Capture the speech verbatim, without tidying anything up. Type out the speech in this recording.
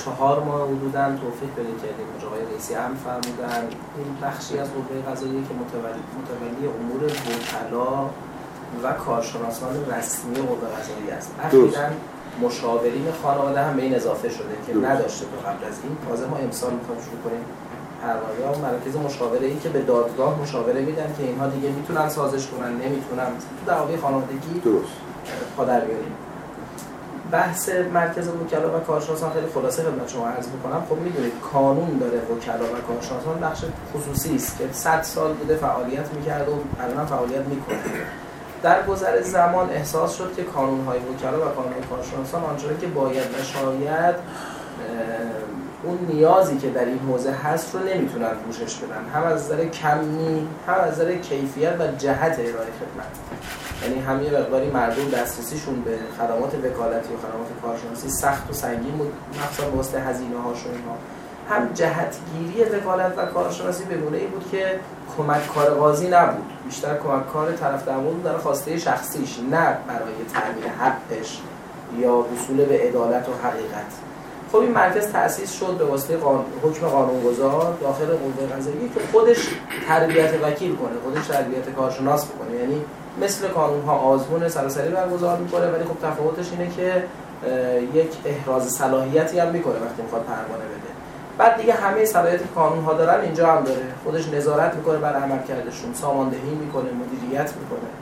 چهار ماه حدوداً توفیق پیدا کردیم. آقای رئیسی هم فرمودن این بخشی از قوه قضاییه که متولی متولی امور وکلا و کارشناسان رسمی قوه قضاییه است. اخیراً مشاورین خانواده هم به این اضافه شده که دوست. نداشته تا قبل از این. تازه ما امسال می‌خوایم شروع کنیم پروانه و مراکز مشاوره‌ای که به دادگاه مشاوره میدن که اینها دیگه میتونن سازش کنن، نمیتونن تو دعوای خانوادگی درست پا در بیاریم. بحث مرکز وکلا و کارشناسان خیلی خلاصه خدمت شما عرض می‌کنم. خب میدونید قانون داره وکلا و کارشناسان بخش خصوصی است که صد سال بوده فعالیت می‌کرد و الان فعالیت می‌کنه. در گذر زمان احساس شد که قانون‌های وکلا و قانون‌های کارشناسان آنچنان که باید و شاید اون نیازی که در این حوزه هست رو نمیتونن پوشش بدن، هم از نظر کمی هم از نظر کیفیت و جهت ارائه خدمت. یعنی هم یه مقداری مردم دسترسیشون به خدمات وکالتی و خدمات کارشناسی سخت و سنگین بود، مخصوصا واسه هزینه‌هاشون اینها. هم جهتگیری وکالت و کارشناسی به گونه‌ای بود که کمک کار قاضی نبود، بیشتر کمک کار طرف دعوا در خواسته شخصیش، نه برای تامین حقش یا وصول به عدالت و حقیقت. خب این مرکز تأسیس شد به واسطه قانون، حکم قانونگذار داخل قوه قضاییه که خودش تربیت وکیل کنه، خودش تربیت کارشناس بکنه. یعنی مثل قانون‌ها آزمون سراسری برگزار می‌کنه، ولی خب تفاوتش اینه که یک احراز صلاحیتی هم می‌کنه وقتی می‌خواد پروانه بده. بعد دیگه همه صلاحیتی که قانون‌ها دارن اینجا هم داره. خودش نظارت می‌کنه بر عملکردشون، ساماندهی می‌کنه، مدیریت می‌کنه.